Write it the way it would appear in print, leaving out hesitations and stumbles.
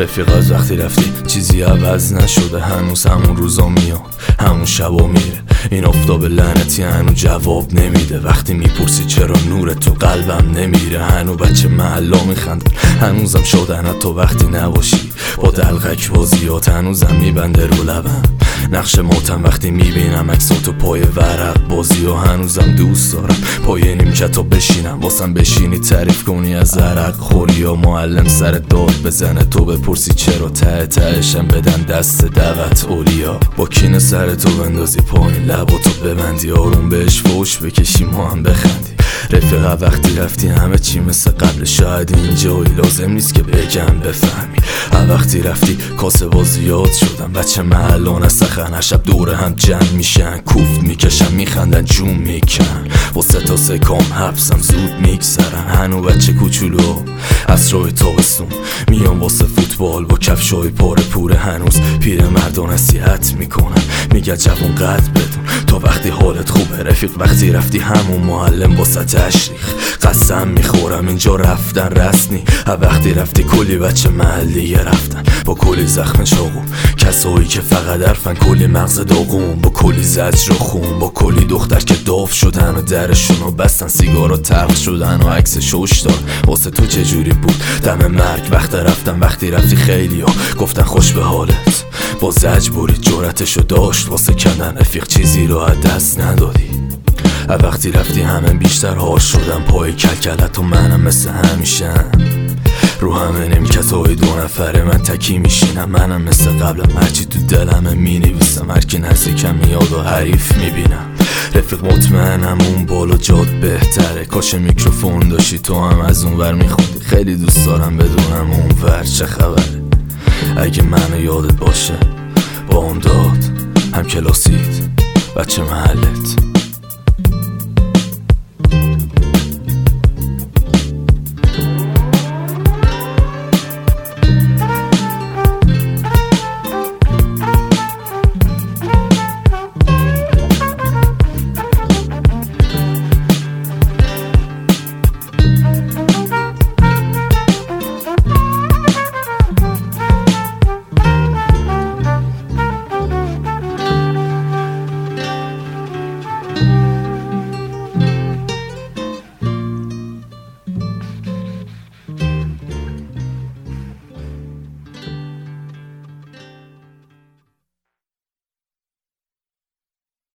رفیق از وقتی رفتی چیزی عوض نشده، هنوز همون روزا میاد، همون شبا میره. این آفتاب لعنتی هنوز جواب نمیده. وقتی میپرسی چرا نور تو قلبم نمیره، هنوز بچه محلا میخندن، هنوزم شدن حتی وقتی نباشی. با دلغک بازیات هنوزم میبنده رو لبم نقش ماتم. وقتی میبینم عکساتو پای ورق بازی و هنوزم دوست دارم پای نیمکتو بشینم واسم بشینی تعریف کنی از عرق خوری، یا معلم سر داد بزنه تو بپرسی چرا، ته تهشم بدن دست دعوت اولیا. با کینه سر تو بندازی پایین لباتو ببندی، آروم بهش فوش بکشی ما هم بخندی. رفیقا وقتی رفتی همه چی مثل قبل، شاید اینجایی لازم نیست که بگم بفهمی. وقتی رفتی کاسه بازیات شدم، بچه محلان از سخن شب دوره هم جمع میشن، کوفت میکشن میخندن جون میکن. با 3 تا سکام حبسم زود میگذرن، هنو بچه کوچولو عصرهای تابستون میان واسه فوتبال با کفشای پاره پوره. هنوز پیر مردان نصیحت میکنن میگه جوون قد بدون تا وقتی حالت خوبه. رفیق وقتی رفتی همون معلم واسه تشریخ، قسم میخورم اینجا رفتن رسمی. وقتی رفتی کلی بچه محلی رفتن با کلی زخم چاقو، کسایی که فقط حرفن، کلی مغز داغون با کلی زجر و خون، با کلی دختر که داف شدن و درشونو بستن، سیگارا تلخ شدن و عکس شوش دار. واسه تو چجوری بود دم مرگ وقت رفتن؟ وقتی رفتی خیلی ها گفتن خوش به حالت، با زج برید جرأتشو داشت واسه کندن. رفیق چیزی رو از دست ندادی. وقتی رفتی همه بیشتر هاش شدن پای کلکلت و منم مثل همیشه رو همه نیمکتای 2 نفره من تکی میشینم. منم مثل قبلم هرچی تو دلمه مینویسم، هرکی نزدیکم میاد و حریف میبینم. رفیق مطمئنم اون بالا جاد بهتره، کاش میکروفون داشتی تو هم از اون ور میخوندی. خیلی دوست دارم بدونم اون ور چه خبره، اگه منو یادت باشه با اون داد هم کلاسیت بچه محلت.